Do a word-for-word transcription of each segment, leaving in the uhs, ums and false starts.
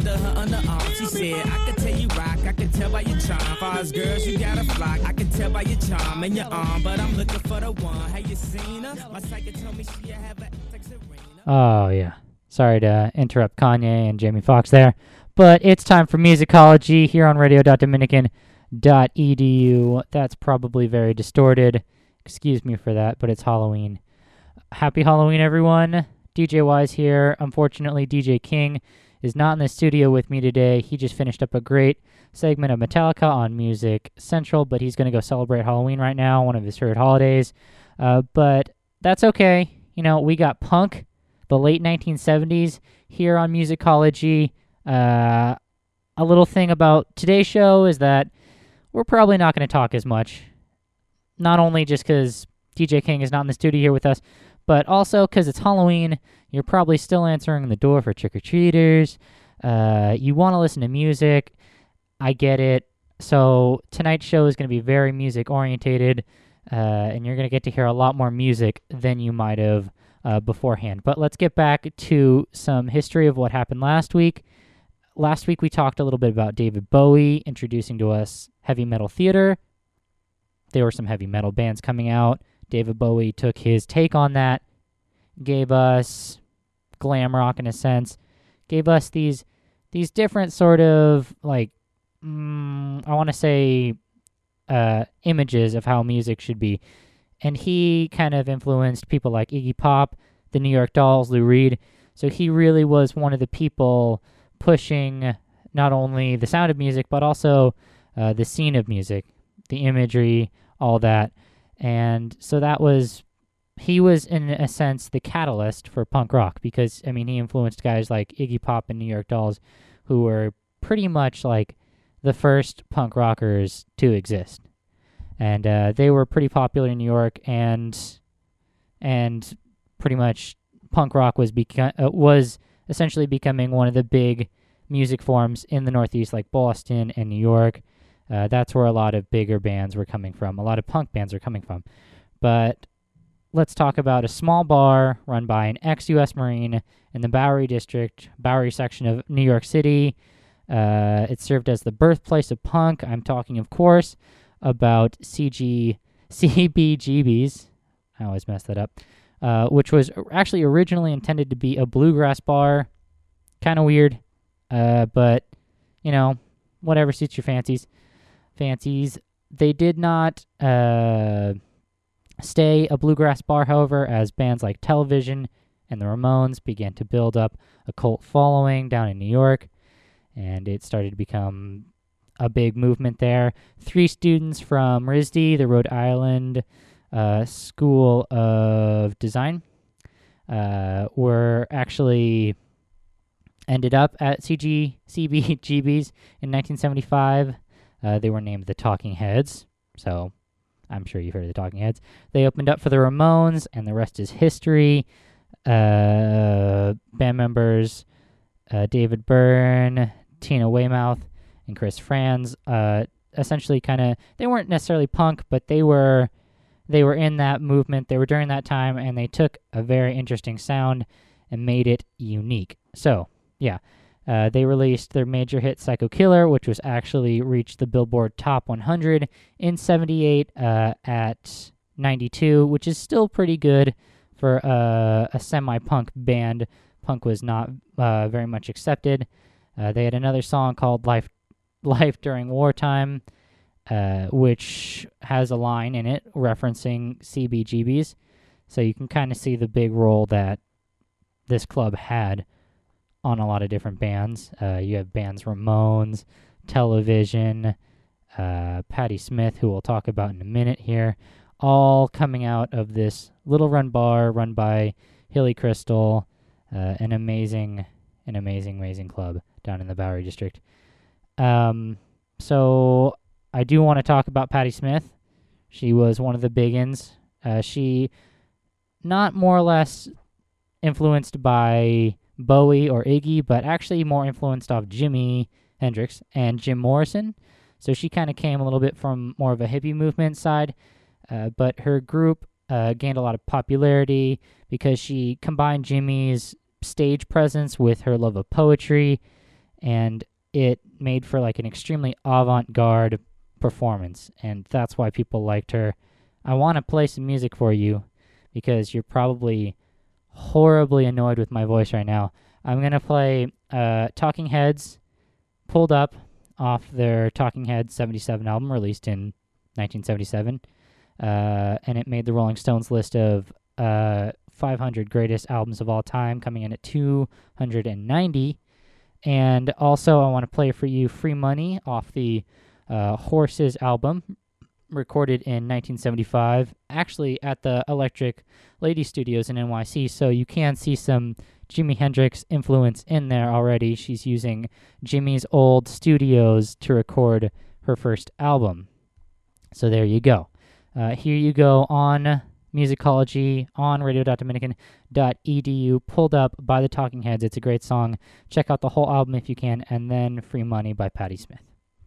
under her underarm. She said, I can tell you rock, I can tell by your charm. Far as girls, you got a flock. I can tell by your charm and your arm, but I'm looking for the one. Have you seen her? My psychic told me she have a like Serena. Oh, yeah. Sorry to interrupt Kanye and Jamie Foxx there. But it's time for Musicology here on radio dot dominican dot e d u. That's probably very distorted. Excuse me for that, but it's Halloween. Happy Halloween, everyone. D J Wise here. Unfortunately, D J King is not in the studio with me today. He just finished up a great segment of Metallica on Music Central, but he's going to go celebrate Halloween right now, one of his favorite holidays. Uh, but that's okay. You know, we got punk, the late nineteen seventies, here on Musicology. Uh, a little thing about today's show is that we're probably not going to talk as much. Not only just because D J King is not in the studio here with us, but also because it's Halloween. You're probably still answering the door for trick-or-treaters. Uh, you want to listen to music. I get it. So tonight's show is going to be very music-orientated, uh, and you're going to get to hear a lot more music than you might have uh, beforehand. But let's get back to some history of what happened last week. Last week we talked a little bit about David Bowie introducing to us heavy metal theater. There were some heavy metal bands coming out. David Bowie took his take on that, gave us glam rock in a sense, gave us these these different sort of, like, mm, I want to say, uh, images of how music should be. And he kind of influenced people like Iggy Pop, the New York Dolls, Lou Reed. So he really was one of the people pushing not only the sound of music, but also uh, the scene of music, the imagery, all that. And so that was, he was in a sense the catalyst for punk rock because, I mean, he influenced guys like Iggy Pop and New York Dolls who were pretty much like the first punk rockers to exist. And uh, they were pretty popular in New York, and and pretty much punk rock was beca- uh, was essentially becoming one of the big music forms in the Northeast, like Boston and New York. Uh, that's where a lot of bigger bands were coming from. A lot of punk bands are coming from. But let's talk about a small bar run by an ex-U S Marine in the Bowery District, Bowery section of New York City. Uh, it served as the birthplace of punk. I'm talking, of course, about C G C B G B's. I always mess that up. Uh, which was actually originally intended to be a bluegrass bar. Kind of weird. Uh, but, you know, whatever suits your fancies. Fancies. They did not uh, stay a bluegrass bar, however, as bands like Television and the Ramones began to build up a cult following down in New York, and it started to become a big movement there. Three students from R I S D, the Rhode Island uh, School of Design, uh, were actually ended up at C G C B G B's in nineteen seventy-five. Uh, they were named the Talking Heads, so I'm sure you've heard of the Talking Heads. They opened up for the Ramones, and the rest is history. Uh, band members uh, David Byrne, Tina Weymouth, and Chris Franz uh, essentially kind of, they weren't necessarily punk, but they were they were in that movement. They were during that time, and they took a very interesting sound and made it unique. So, yeah. Uh, they released their major hit, Psycho Killer, which was actually reached the Billboard Top one hundred in seventy-eight uh, at ninety-two, which is still pretty good for uh, a semi-punk band. Punk was not uh, very much accepted. Uh, they had another song called Life Life During Wartime, uh, which has a line in it referencing C B G B's. So you can kind of see the big role that this club had on a lot of different bands. Uh, you have bands Ramones, Television, uh, Patti Smith, who we'll talk about in a minute here, all coming out of this little run bar run by Hilly Crystal, uh, an amazing, an amazing, amazing club down in the Bowery District. Um, so I do want to talk about Patti Smith. She was one of the big uns. Uh, she, not more or less influenced by Bowie or Iggy, but actually more influenced off Jimi Hendrix and Jim Morrison. So she kind of came a little bit from more of a hippie movement side, uh, but her group uh, gained a lot of popularity because she combined Jimmy's stage presence with her love of poetry, and it made for like an extremely avant-garde performance, and that's why people liked her. I want to play some music for you because you're probably horribly annoyed with my voice right now. I'm going to play uh, Talking Heads, pulled up off their Talking Heads seventy-seven album released in nineteen seventy-seven, uh, and it made the Rolling Stones list of uh, five hundred greatest albums of all time, coming in at two hundred ninety. And also, I want to play for you Free Money off the uh, Horses album, recorded in nineteen seventy-five, actually at the Electric Lady Studios in N Y C, so you can see some Jimi Hendrix influence in there already. She's using Jimmy's old studios to record her first album. So there you go. Uh, here you go on Musicology on radio dot dominican dot e d u, pulled up by the Talking Heads. It's a great song. Check out the whole album if you can, and then Free Money by Patti Smith.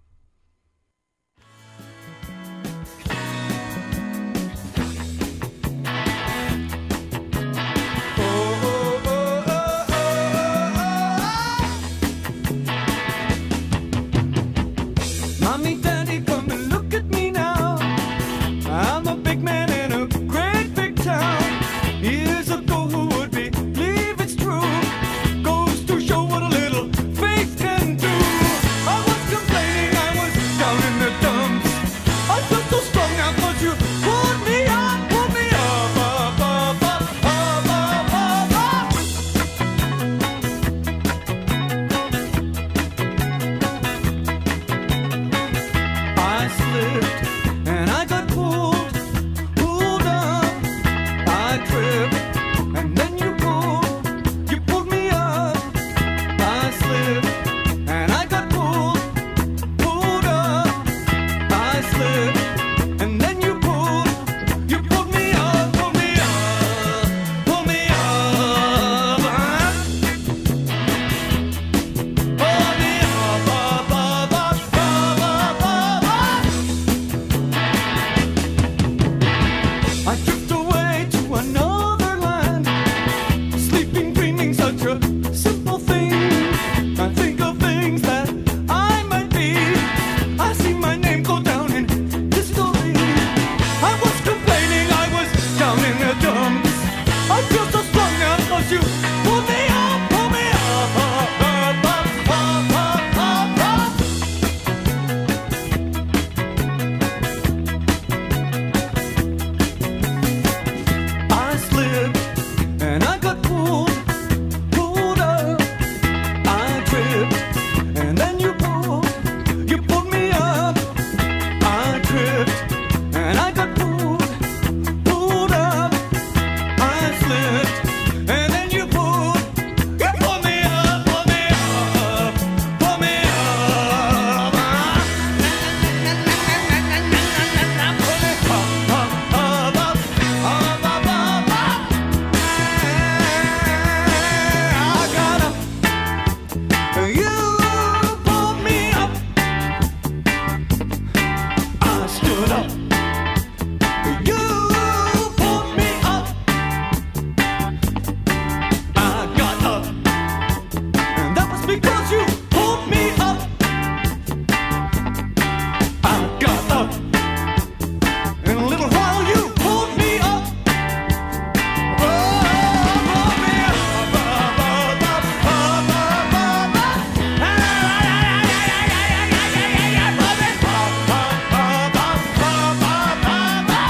Mommy, Daddy, come and look at me now. I'm a big man in a great big town. Years ago, who would believe it's true? Goes to show what a little faith can do. I was complaining, I was down in the dumps. I felt so strong now, but you pulled me up, pulled me up, up, up, up, up, up, up. I slipped and I got pulled, pulled up. I tripped and then you pulled, you pulled me up. I slipped and I got pulled, pulled up. I slipped and then you pulled, you pulled me up, pulled me up, pulled me up. Pulled me up, up, up, up, up, up, up, up. I drift away to another land, sleeping, dreaming such a simple thing. I think of things that I might be. I see my name go down in history. I was complaining, I was down in the dumps. I feel so strong now because you pulled me up, pulled me up, up, up, up, up, up, up, up. I slipped and I got pulled, pulled up. I tripped and then you pulled, you pulled me up. I tripped and I got pulled, pulled up. I slipped and then you pulled, you pulled me up, pulled me up, pulled me up. Pull me up, up, up, up, up, up, up, up. I got up, you pulled me up. I stood up, you pulled me up. I got up, and that was because you pulled me up. I got up, in a little while you pulled me up. Oh, pulled me up, up, up, up, up, up, up, up. Ah, pulled me up, up, up, up, up, up, up, up.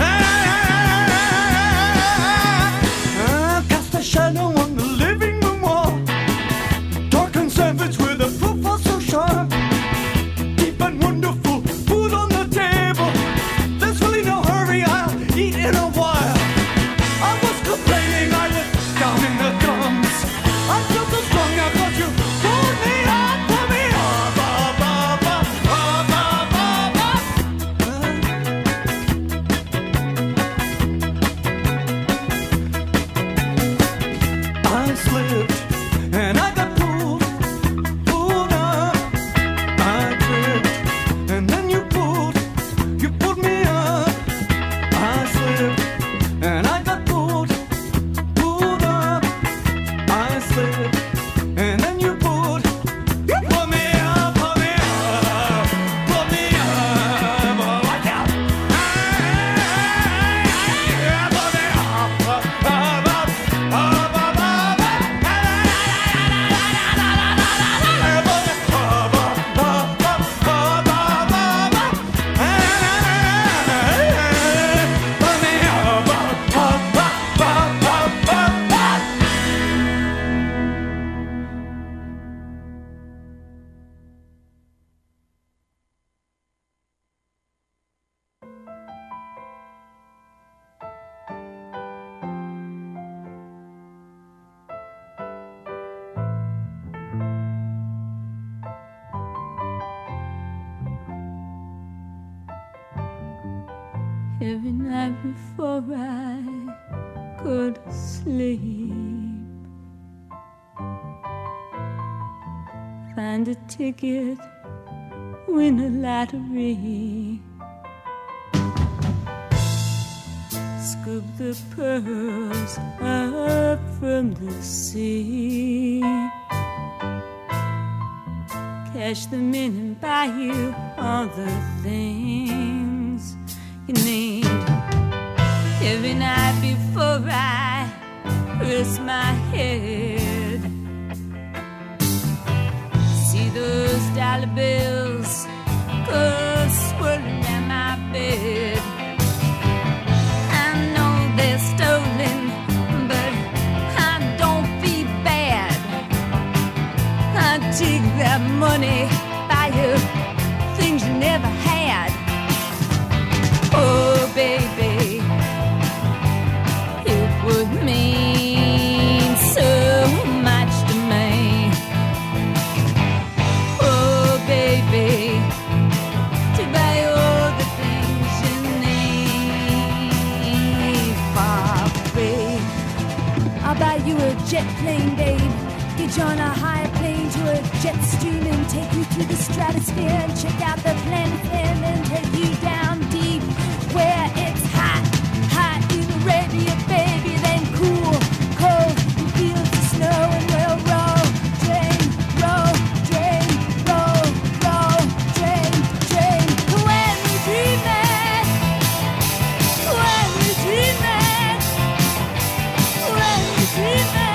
Ah, cast a shadow on the living room wall, dark and savage with a profile so sharp. Deep and wonderful food on the table. There's really no hurry, I'll eat in a while. I was complaining, I was down in the dumps. I feel so strong now, but you pulled me up, pulled me up, up, up, up, up, up, up, up. I slipped and I got pulled, pulled every night before I go to sleep. Find a ticket, win a lottery. Scoop the pearls up from the sea. Cash them in and buy you all the things you need. Every night before I rest my head, see those dollar bills go swirling down my bed. I know they're stolen, but I don't feel bad. I take that money, buy you things you never had. Oh, baby, it would mean so much to me. Oh, baby, to buy all the things you need for free. I'll buy you a jet plane, babe. Get you on a higher plane to a jet stream and take you through the stratosphere and check out the planet and then take you down deep where it's hot, hot in Arabia, baby, then cool, cold in fields of snow, and we'll roll, drain, roll, drain, roll, roll, drain, drain. When we dream it, when we dream it, when we dream it.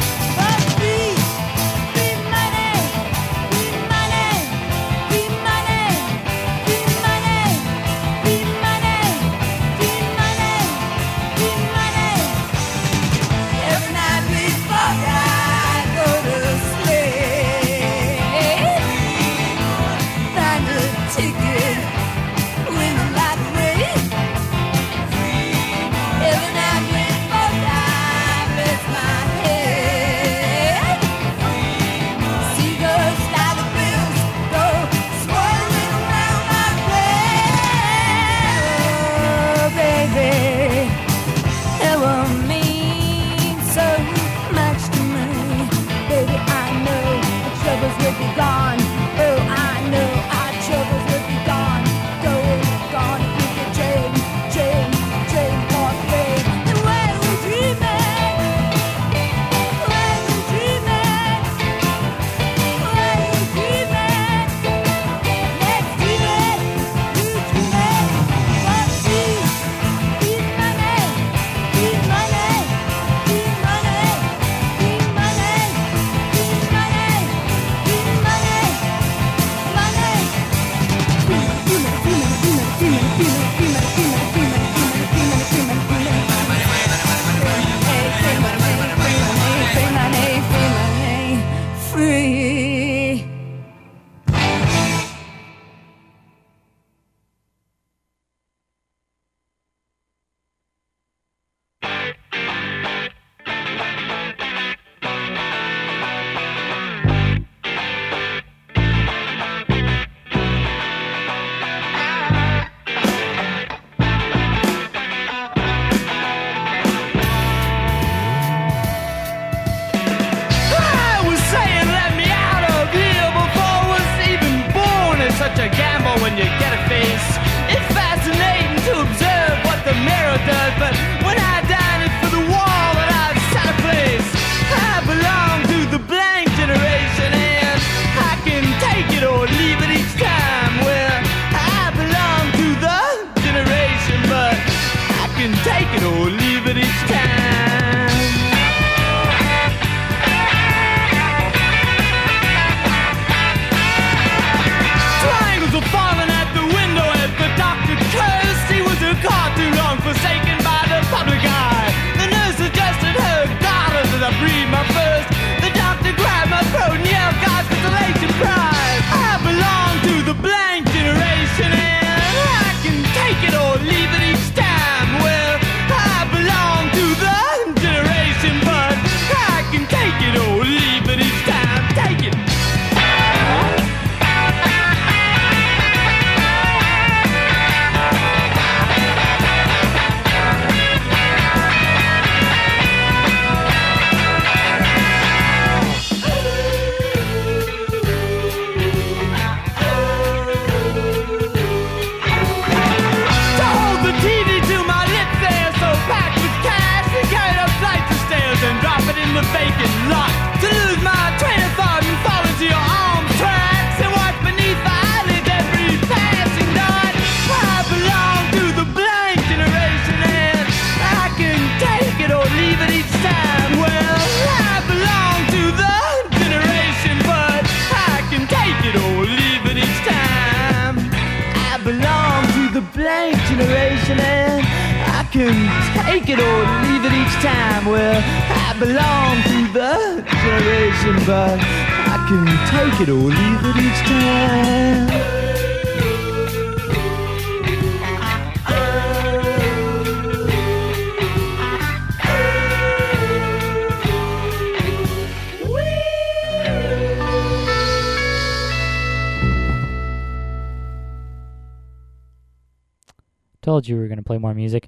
Free money, free money, free money. can take it or leave it each time. Well, I belong to the generation, but I can take it or leave it each time. Told you we were going to play more music.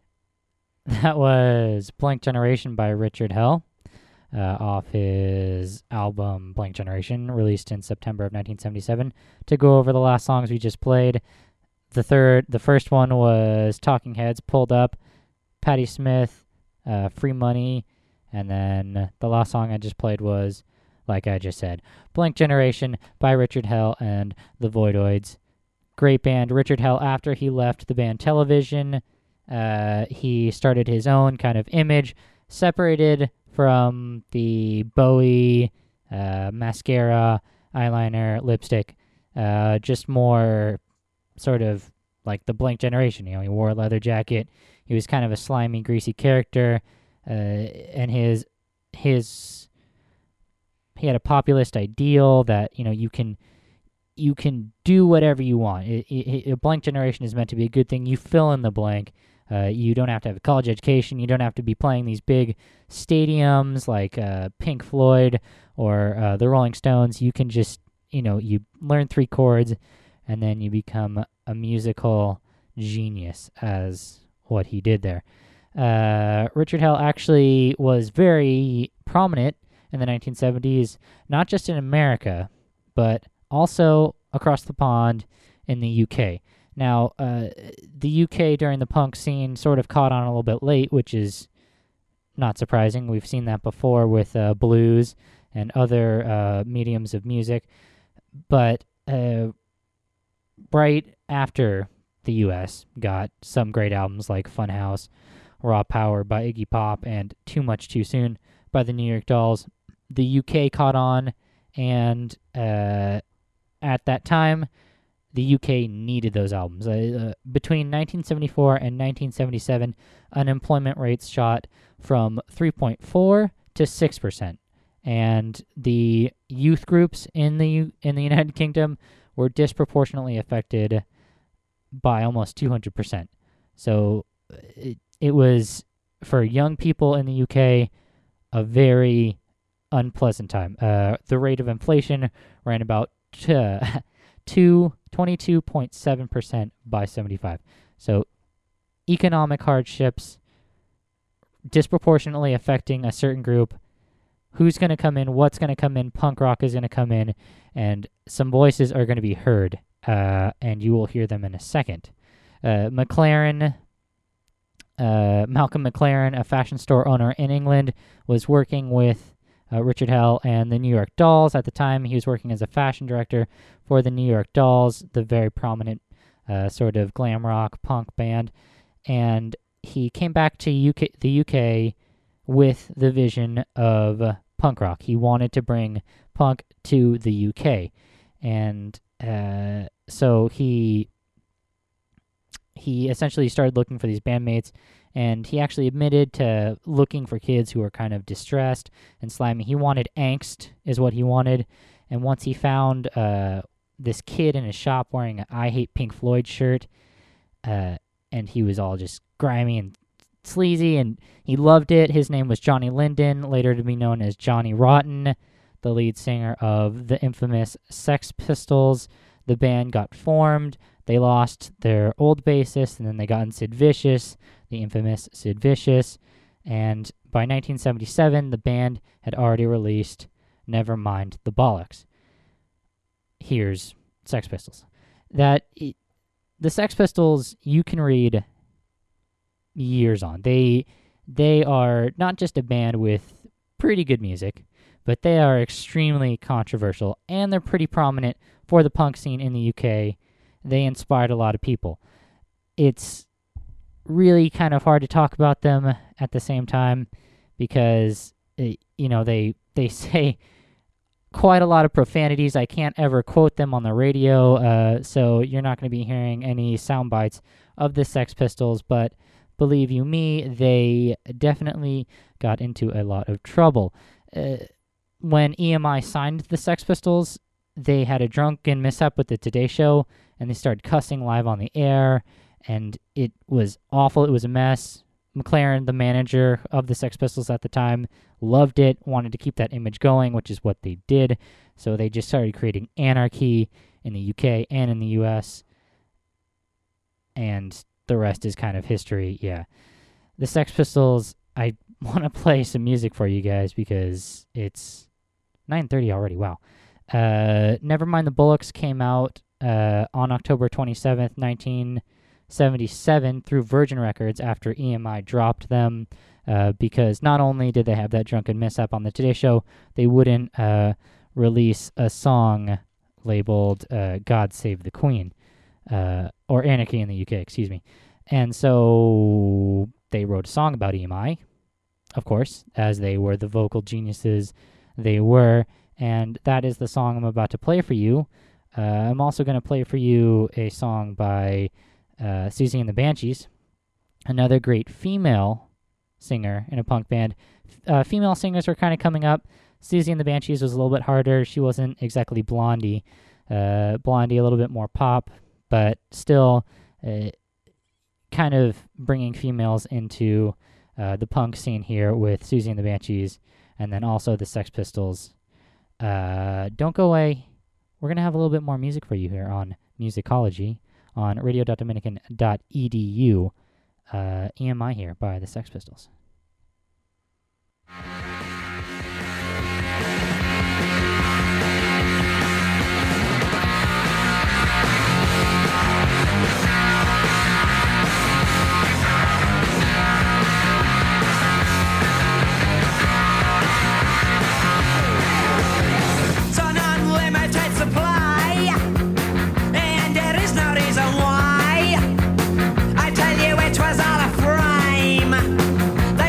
That was Blank Generation by Richard Hell, uh, off his album Blank Generation, released in September of nineteen seventy-seven. To go over the last songs we just played, the third, the first one was Talking Heads, Pulled Up, Patti Smith, uh, Free Money, and then the last song I just played was, like I just said, Blank Generation by Richard Hell and the Voidoids. Great band. Richard Hell, after he left the band Television, uh, he started his own kind of image, separated from the Bowie uh, mascara, eyeliner, lipstick, uh, just more sort of like the Blank Generation. You know, he wore a leather jacket. He was kind of a slimy, greasy character, uh, and his his he had a populist ideal that, you know, you can. You can do whatever you want. It, it, a Blank Generation is meant to be a good thing. You fill in the blank. Uh, you don't have to have a college education. You don't have to be playing these big stadiums like uh, Pink Floyd or uh, the Rolling Stones. You can just, you know, you learn three chords and then you become a musical genius, as what he did there. Uh, Richard Hell actually was very prominent in the nineteen seventies, not just in America, but also across the pond in the U K. Now, uh, the U K during the punk scene sort of caught on a little bit late, which is not surprising. We've seen that before with uh, blues and other uh, mediums of music. But uh, right after the U S got some great albums like Funhouse, Raw Power by Iggy Pop, and Too Much Too Soon by the New York Dolls, the U K caught on, and uh, at that time, the U K needed those albums. Uh, uh, between nineteen seventy-four and nineteen seventy-seven, unemployment rates shot from three point four to six percent. And the youth groups in the U- in the United Kingdom were disproportionately affected by almost two hundred percent. So it, it was, for young people in the U K, a very unpleasant time. Uh, the rate of inflation ran about to, to twenty-two point seven percent by seventy-five. So economic hardships disproportionately affecting a certain group. Who's going to come in? What's going to come in? Punk rock is going to come in, and some voices are going to be heard, uh, and you will hear them in a second. Uh, McLaren, uh, Malcolm McLaren, a fashion store owner in England, was working with Uh, Richard Hell and the New York Dolls. At the time, he was working as a fashion director for the New York Dolls, the very prominent uh, sort of glam rock punk band. And he came back to U K, the U K with the vision of uh, punk rock. He wanted to bring punk to the U K. And uh, so he he essentially started looking for these bandmates, and he actually admitted to looking for kids who were kind of distressed and slimy. He wanted angst, is what he wanted. And once he found uh, this kid in his shop wearing an I Hate Pink Floyd shirt, uh, and he was all just grimy and sleazy, and he loved it. His name was Johnny Linden, later to be known as Johnny Rotten, the lead singer of the infamous Sex Pistols. The band got formed. They lost their old bassist, and then they got in Sid Vicious, the infamous Sid Vicious. And by nineteen seventy-seven, the band had already released Nevermind the Bollocks. Here's Sex Pistols. That it, the Sex Pistols, you can read years on. They they are not just a band with pretty good music, but they are extremely controversial, and they're pretty prominent for the punk scene in the U K. They inspired a lot of people. It's really kind of hard to talk about them at the same time because, it, you know, they they say quite a lot of profanities. I can't ever quote them on the radio, uh, so you're not going to be hearing any sound bites of the Sex Pistols, but believe you me, they definitely got into a lot of trouble. Uh, when E M I signed the Sex Pistols, they had a drunken mishap with the Today Show, and they started cussing live on the air, and it was awful. It was a mess. McLaren, the manager of the Sex Pistols at the time, loved it, wanted to keep that image going, which is what they did. So they just started creating anarchy in the U K and in the U S, and the rest is kind of history. Yeah. The Sex Pistols, I want to play some music for you guys because it's nine thirty already. Wow. Uh, Nevermind the Bullocks came out uh, on October twenty-seventh, nineteen seventy-seven through Virgin Records after E M I dropped them uh, because not only did they have that drunken mishap on the Today Show, they wouldn't uh, release a song labeled uh, God Save the Queen, uh, or Anarchy in the U K, excuse me. And so they wrote a song about E M I, of course, as they were the vocal geniuses they were, and that is the song I'm about to play for you. Uh, I'm also going to play for you a song by uh, Susie and the Banshees, another great female singer in a punk band. Uh, female singers were kind of coming up. Susie and the Banshees was a little bit harder. She wasn't exactly Blondie. Uh, Blondie, a little bit more pop, but still uh, kind of bringing females into uh, the punk scene here with Susie and the Banshees, and then also the Sex Pistols. Uh, don't go away. We're going to have a little bit more music for you here on Musicology on radio dot dominican dot e d u. Uh, E M I here by the Sex Pistols. The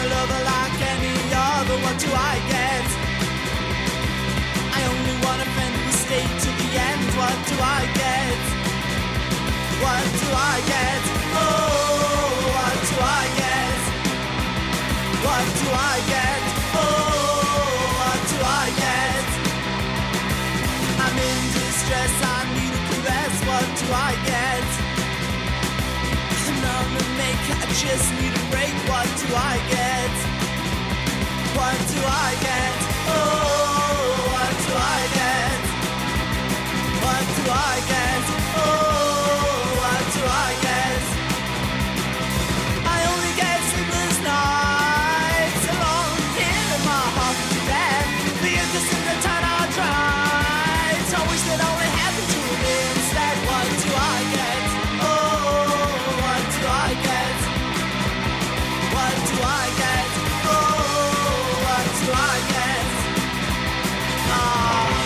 a lover like any other. What do I get? I only want a friend who will stay to the end. What do I get? What do I get? Oh, what do I get? What do I get? Oh, what do I get? I'm in distress, I need a caress. What do I get? I'm a maker, I just need a break. What do I get? What do I get? Oh, what do I get? What do I get? Oh, what do I get? I only get sleepless nights alone here in my heart to bed. The interest in the time I tried. I wish that only happened to me instead. What do I get? Oh, what do I get? What do I get? Oh, what do I get? Ah.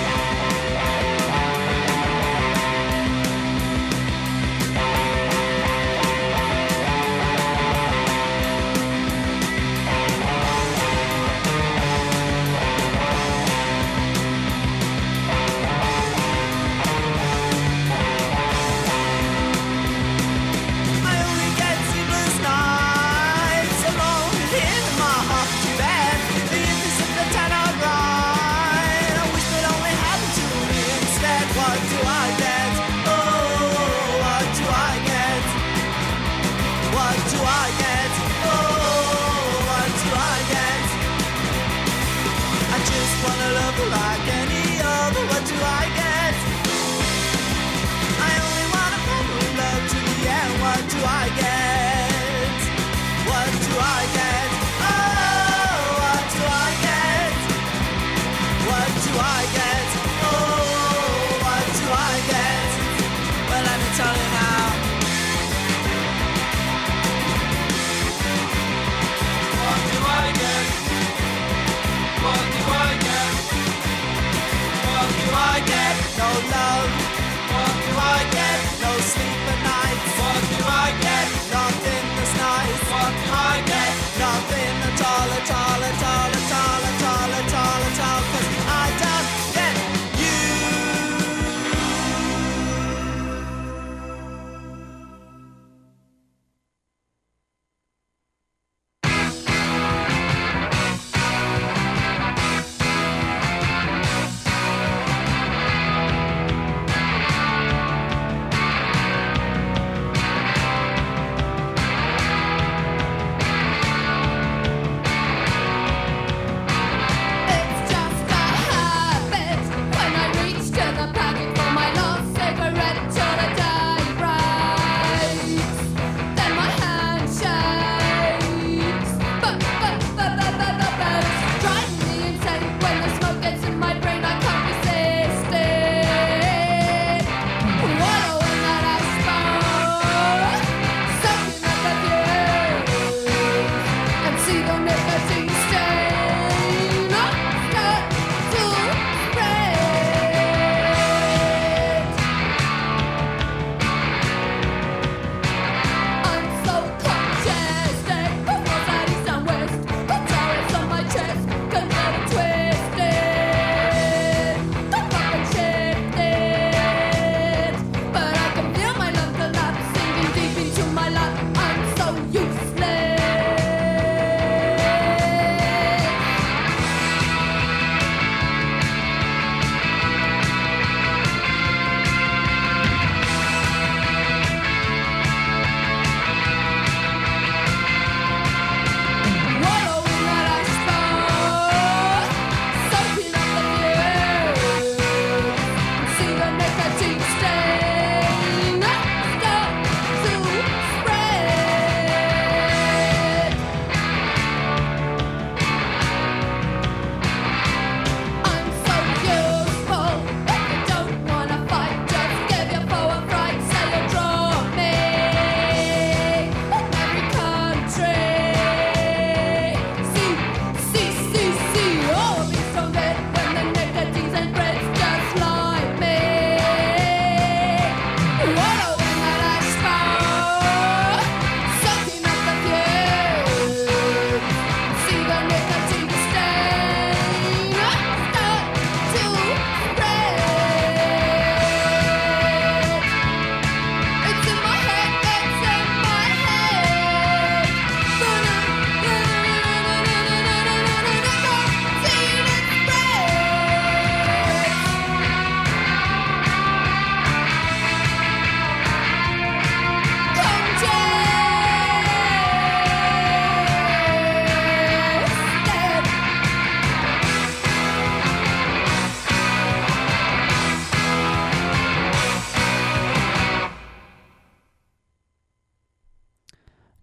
I only get sleepless nights alone in my heart to bed. The interest of the time I ride. I wish that only happened to me instead. What do I get? Oh, what do I get? What do I get? Oh, what do I get? I just wanna love her like any other. What do I get? I only wanna find real love to the end. What do I get? What do I get? Oh, what do I get? What do I get? Oh, what do I get? Well, let me tell you now. What do I get? What do I get?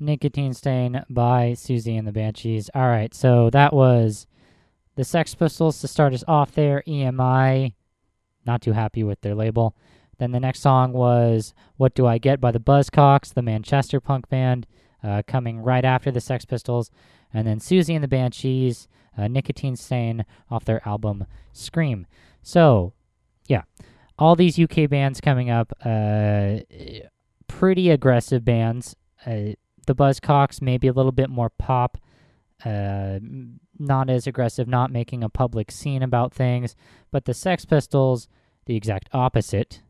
Nicotine Stain by Susie and the Banshees. All right, so that was the Sex Pistols to start us off there. E M I, not too happy with their label. Then the next song was What Do I Get by the Buzzcocks, the Manchester punk band, uh, coming right after the Sex Pistols. And then Susie and the Banshees, uh, Nicotine Stain off their album Scream. So, yeah, all these U K bands coming up, uh, pretty aggressive bands. Uh, the Buzzcocks, maybe a little bit more pop, uh, not as aggressive, not making a public scene about things. But the Sex Pistols, the exact opposite.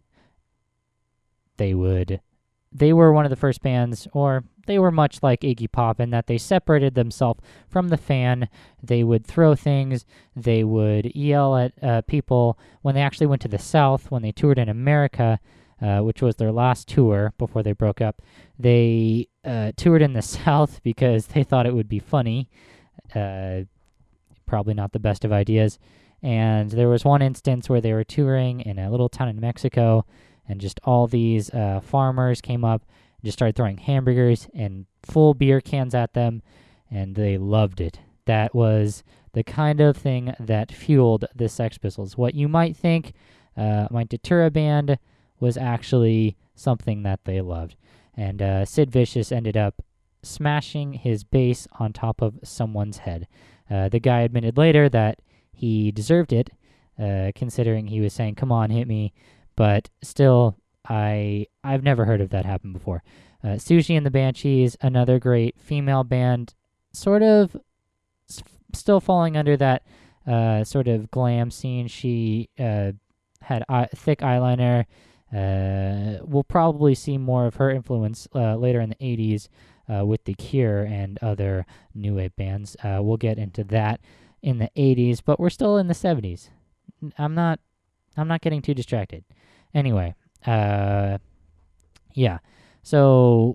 They would, they were one of the first bands, or they were much like Iggy Pop in that they separated themselves from the fan. They would throw things. They would yell at uh, people. When they actually went to the South, when they toured in America, uh, which was their last tour before they broke up, they uh, toured in the South because they thought it would be funny. Uh, probably not the best of ideas. And there was one instance where they were touring in a little town in Mexico, and just all these uh, farmers came up and just started throwing hamburgers and full beer cans at them, and they loved it. That was the kind of thing that fueled the Sex Pistols. What you might think uh, might deter a band was actually something that they loved. And uh, Sid Vicious ended up smashing his bass on top of someone's head. Uh, the guy admitted later that he deserved it, uh, considering he was saying, "Come on, hit me." But still, I, I've never heard of that happen before. Uh, Susie and the Banshees, another great female band, sort of s- still falling under that uh, sort of glam scene. She uh, had eye- thick eyeliner. Uh, we'll probably see more of her influence uh, later in the eighties uh, with The Cure and other new wave bands. Uh, we'll get into that in the eighties, but we're still in the seventies. I'm not, I'm not getting too distracted. Anyway, uh, yeah. So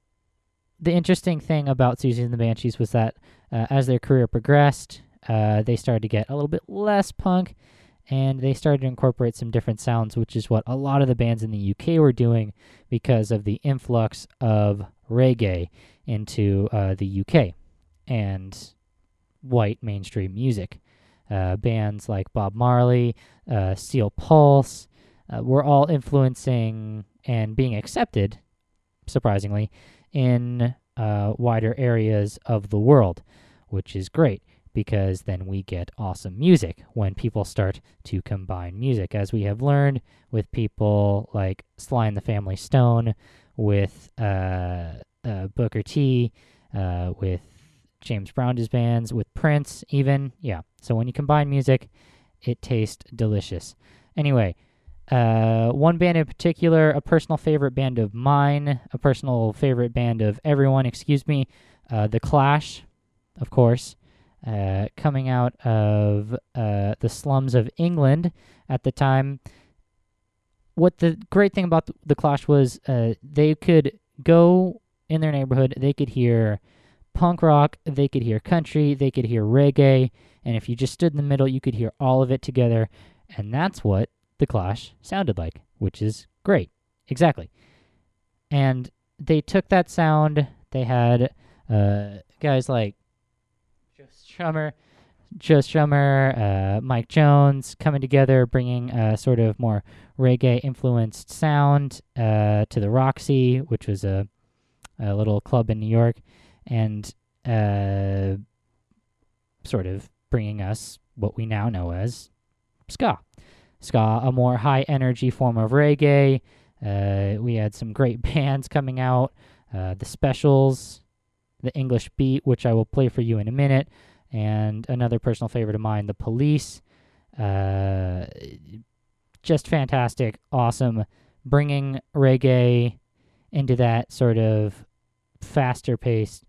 the interesting thing about Susie and the Banshees was that uh, as their career progressed, uh, they started to get a little bit less punk, and they started to incorporate some different sounds, which is what a lot of the bands in the U K were doing because of the influx of reggae into uh, the U K and white mainstream music. Uh, bands like Bob Marley, uh, Steel Pulse, uh, were all influencing and being accepted, surprisingly, in uh, wider areas of the world, which is great because then we get awesome music when people start to combine music, as we have learned with people like Sly and the Family Stone, with uh, uh, Booker T, uh, with James Brown's bands, with Prince even. Yeah, so when you combine music, it tastes delicious. Anyway, uh, one band in particular, a personal favorite band of mine, a personal favorite band of everyone, excuse me, uh, The Clash, of course, uh, coming out of uh, the slums of England at the time. What the great thing about The Clash was uh, they could go in their neighborhood, they could hear punk rock, they could hear country, they could hear reggae, and if you just stood in the middle, you could hear all of it together, and that's what The Clash sounded like, which is great. Exactly. And they took that sound, they had uh, guys like Joe Strummer, Joe Strummer, uh, Mike Jones coming together, bringing a sort of more reggae-influenced sound uh, to the Roxy, which was a, a little club in New York, and uh, sort of bringing us what we now know as ska. Ska, a more high-energy form of reggae. Uh, we had some great bands coming out. Uh, the Specials, the English Beat, which I will play for you in a minute, and another personal favorite of mine, The Police. Uh, just fantastic, awesome, bringing reggae into that sort of faster-paced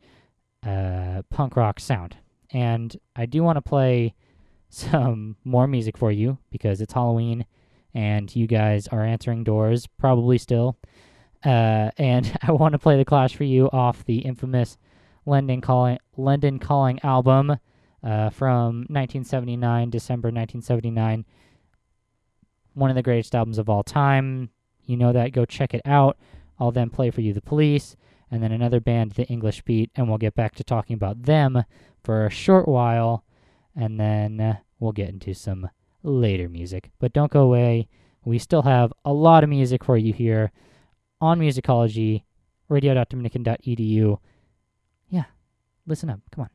uh, punk rock sound. And I do want to play some more music for you because it's Halloween and you guys are answering doors, probably still. Uh, and I want to play The Clash for you off the infamous London Calling, London Calling album uh, from nineteen seventy-nine, December nineteen seventy-nine. One of the greatest albums of all time. You know that. Go check it out. I'll then play for you The Police. and then another band, The English Beat, and we'll get back to talking about them for a short while, and then uh, we'll get into some later music. But don't go away. We still have a lot of music for you here on Musicology, radio dot dominican dot e d u. Yeah, listen up. Come on.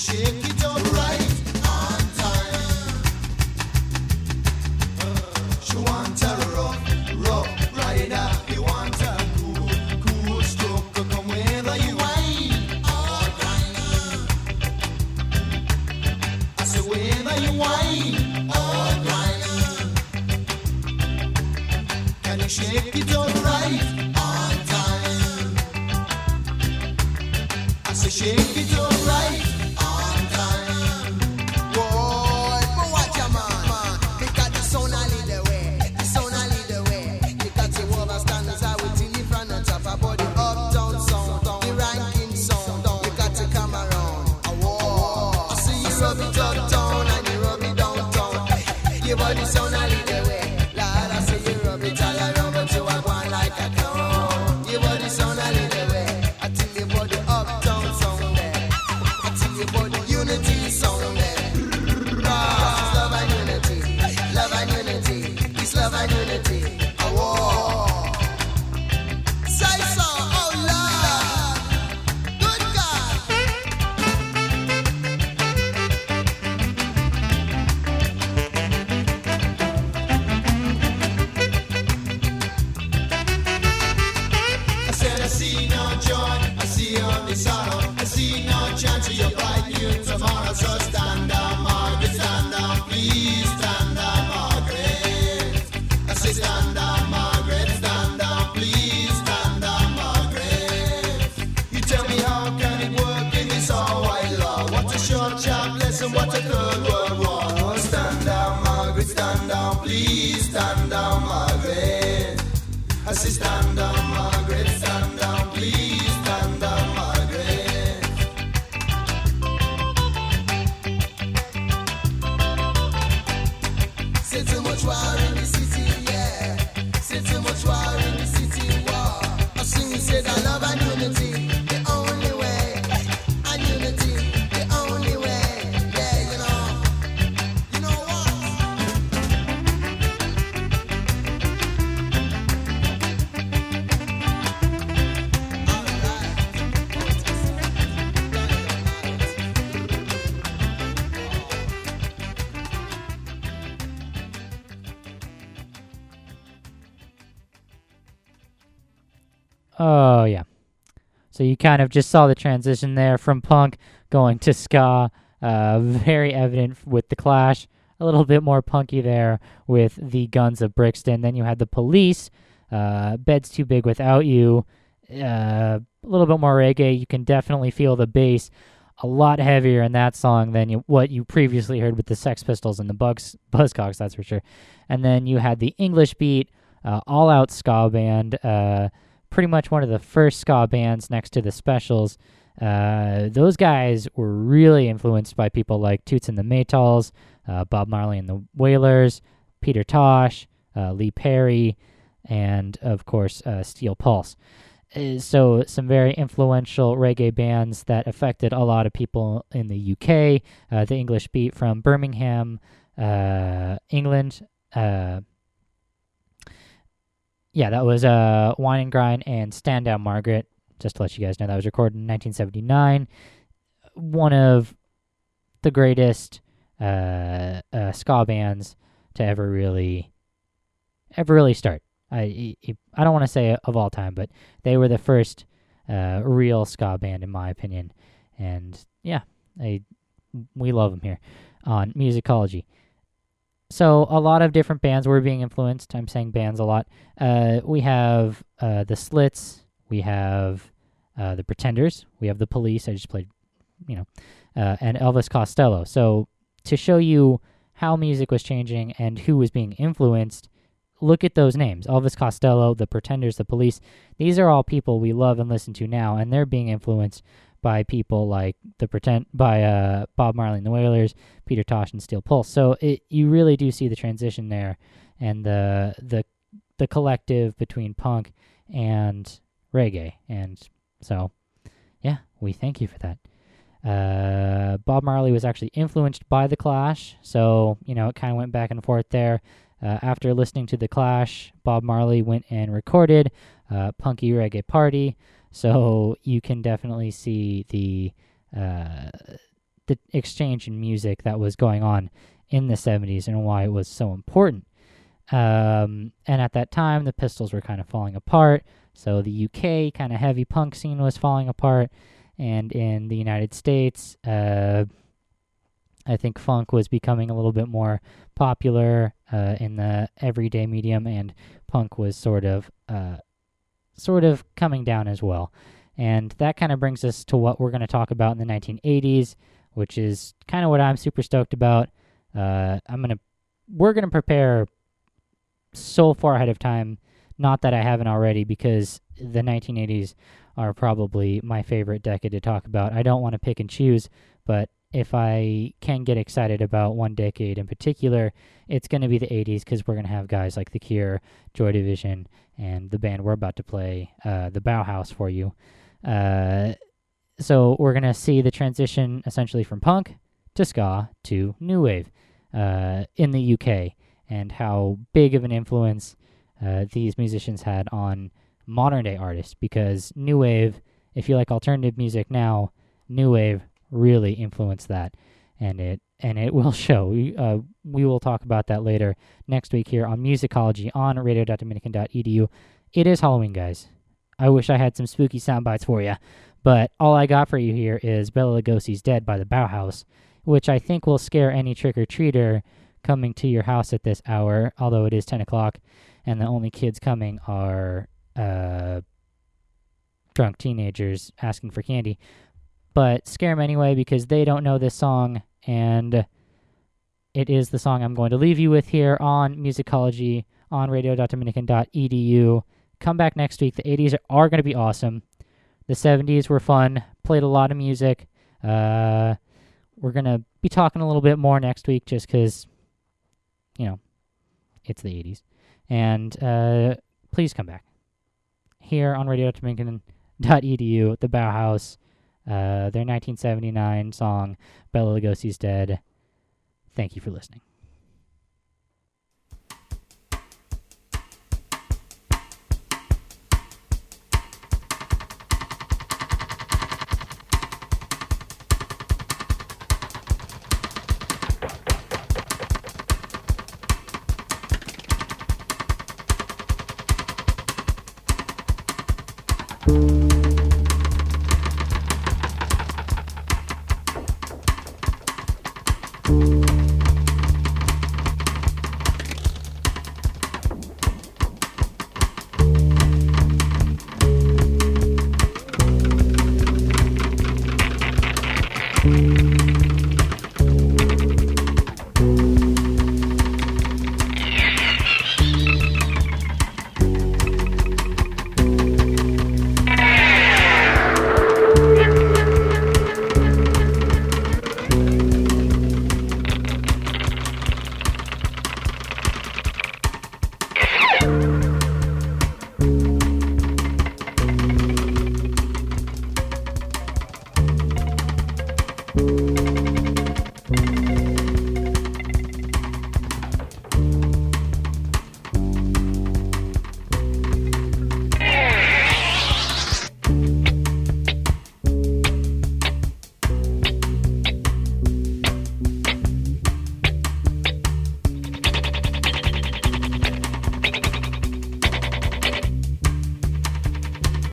shake it up right on time. She want a rough, rough rider. You want a cool, cool stroke. Come wherever you whine, alright. I say wherever you whine, alright. Can you shake it up right on time? I say shake it up right on time. Boy, but watch your man, man. Because the sound a lead the way, the sound a lead the way. Because you overstand us out with in the front and top about the uptown sound, the ranking sound. You got to come around. Oh, I see you rub it uptown and you rub it downtown. Your body sound a lead the way. Lord, I see you rub it all around, but you are going like a clown. Your body sound a lead the way. I think your body uptown sound there. I think your body unity sound there. Ah, love and unity, love and unity, it's love and unity. Oh, say so, oh Lord, good God. I said I see no joy, I see only sorrow. I see no chance of your bright new tomorrow. So stand down, Margaret, stand down, please stand down, Margaret. I say stand down, Margaret, stand down, please stand down, Margaret. You tell me how can it work in this all white law? What a short sharp lesson, what a third world war. Oh, stand down, Margaret, stand down, please stand down, Margaret. I say stand down, Margaret, stand down, please stand down, Margaret. Say too much war in the city, yeah. Say too much war in the city, war. I sing and say that love and unity, the only way. And unity, the only way. Yeah, you know. You know what? Oh, yeah. So you kind of just saw the transition there from punk going to ska. Uh, very evident f- with the Clash. A little bit more punky there with the Guns of Brixton. Then you had the Police. Uh, Bed's Too Big Without You. Uh, a little bit more reggae. You can definitely feel the bass a lot heavier in that song than you, what you previously heard with the Sex Pistols and the Bugs, Buzzcocks, that's for sure. And then you had the English Beat, uh, all-out ska band. Uh, pretty much one of the first ska bands next to the Specials. Uh, those guys were really influenced by people like Toots and the Maytals, uh, Bob Marley and the Wailers, Peter Tosh, uh, Lee Perry, and, of course, uh, Steel Pulse. Uh, so some very influential reggae bands that affected a lot of people in the U K. Uh, the English Beat from Birmingham, uh, England. Uh, yeah, that was uh, Wine and Grind and Stand Down Margaret. Just to let you guys know, that was recorded in nineteen seventy-nine. One of the greatest uh, uh, ska bands to ever really, ever really start. I I don't want to say of all time, but they were the first uh, real ska band, in my opinion. And yeah, I, we love them here on Musicology. So a lot of different bands were being influenced. I'm saying bands a lot. Uh, we have uh, the Slits. We have uh, the Pretenders. We have the Police. I just played, you know, uh, and Elvis Costello. So to show you how music was changing and who was being influenced, look at those names. Elvis Costello, the Pretenders, the Police. These are all people we love and listen to now, and they're being influenced by people like the Pretend, by uh, Bob Marley and the Wailers, Peter Tosh, and Steel Pulse. So it, you really do see the transition there, and the the the collective between punk and reggae. And so, yeah, we thank you for that. Uh, Bob Marley was actually influenced by The Clash, so, you know, it kind of went back and forth there. Uh, after listening to The Clash, Bob Marley went and recorded uh, Punky Reggae Party, so you can definitely see the uh, the exchange in music that was going on in the seventies and why it was so important. Um, and at that time, the Pistols were kind of falling apart. So the U K kind of heavy punk scene was falling apart. And in the United States, uh, I think funk was becoming a little bit more popular uh, in the everyday medium, and punk was sort of uh, sort of coming down as well. And that kind of brings us to what we're going to talk about in the nineteen eighties, which is kind of what I'm super stoked about. Uh, I'm gonna we're gonna prepare so far ahead of time, not that I haven't already, because the nineteen eighties are probably my favorite decade to talk about. I don't want to pick and choose, but if I can get excited about one decade in particular, it's going to be the eighties, because we're going to have guys like The Cure, Joy Division, and the band we're about to play, uh, the Bauhaus, for you. Uh, so we're going to see the transition essentially from punk to ska to new wave uh, in the U K, and how big of an influence uh, these musicians had on modern day artists, because new wave, if you like alternative music now, new wave really influenced that, and it and it will show. We, uh, we will talk about that later next week here on Musicology on radio dot dominican dot e d u. It is Halloween, guys. I wish I had some spooky sound bites for you, but all I got for you here is Bela Lugosi's Dead by the Bauhaus, which I think will scare any trick-or-treater coming to your house at this hour, although it is ten o'clock, and the only kids coming are uh, drunk teenagers asking for candy. But scare them anyway, because they don't know this song, and it is the song I'm going to leave you with here on Musicology on radio dot dominican dot e d u. Come back next week. The eighties are going to be awesome. The seventies were fun, played a lot of music. Uh, we're going to be talking a little bit more next week just because, you know, it's the eighties. And uh, please come back. Here on radio dot dominican dot e d u, the Bauhaus, uh, their nineteen seventy-nine song, Bela Lugosi's Dead. Thank you for listening. Thank you.